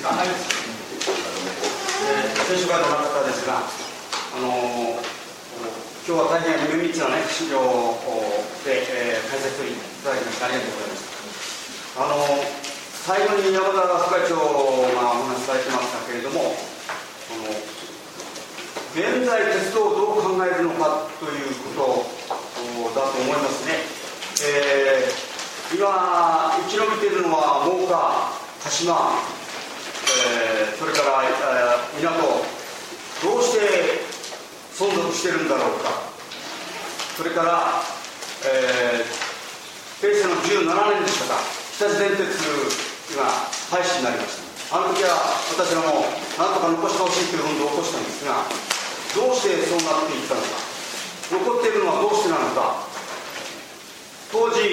ですか。はい。選手会の中ですが、今日は大変綿密なね、資料で、解説いただきましてありがとうございます。最後に山田副会長がお話しされてましたけれども、現在鉄道をどう考えるのかということだと思いますね。今生き延びているのは真岡、鹿島、それから港、どうして存続しているんだろうか。それから、平成の17年でしたか、日立電鉄が廃止になりました。あの時は私らもなんとか残してほしいという運動を起こしたんですが、どうしてそうなっていったのか、残っているのはどうしてなのか。当時、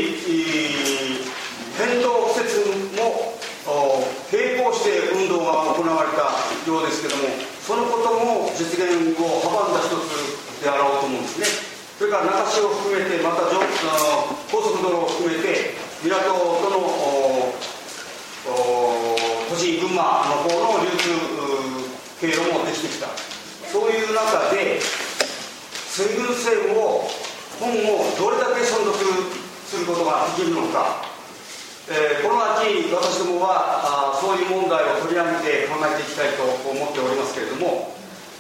変動季節も並行して運動が行われたようですけれども、そのことも実現を阻んだ一つであろうと思うんですね。それから中州を含めて、また高速道路を含めて、港との都市群馬の方の流通経路もできてきた。そういう中で水軍線を今後どれだけ存続することができるのか、この秋私どもはそういう問題を取り上げて考えていきたいと思っておりますけれども、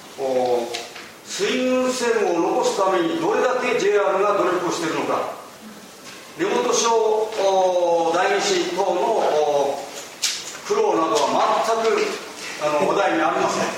水軍線を残すためにどれだけ JR が努力をしているのか。根本省代議士等の苦労などは全く話題にありません。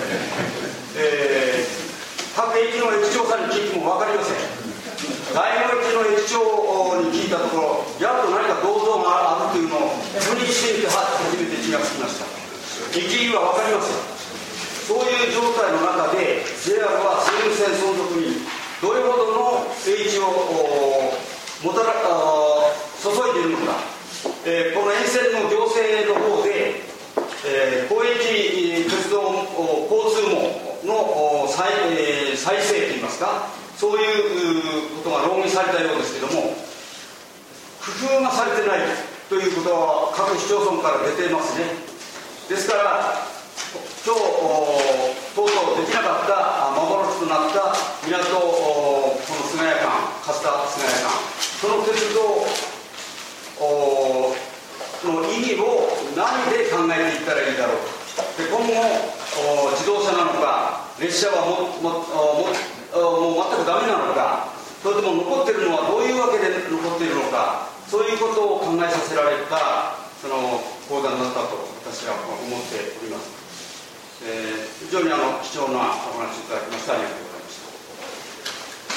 各駅の駅長さんに聞いても分かりません。大の駅の駅長に聞いたところ、やっと何か銅像があるというのを不認していて初めて気がつきました。駅は分かりません。そういう状態の中で JR は水軍線存続にどれほどの英知を注いでいるのか。この沿線の行政の方で、広域鉄道交通網の再生といいますか、そういうことが論議されたようですけども、工夫がされてないということは各市町村から出ていますね。ですから今日とうとうできなかった幻となった港、この菅谷間、勝田菅谷間、その鉄道の意義を何で考えていったらいいだろうか。で、今後自動車なのか、列車はもう全くダメなのか、それとも残っているのはどういうわけで残っているのか、そういうことを考えさせられたその講談だったと私は思っております。非常に貴重なお話をいただきましてありがとうございます。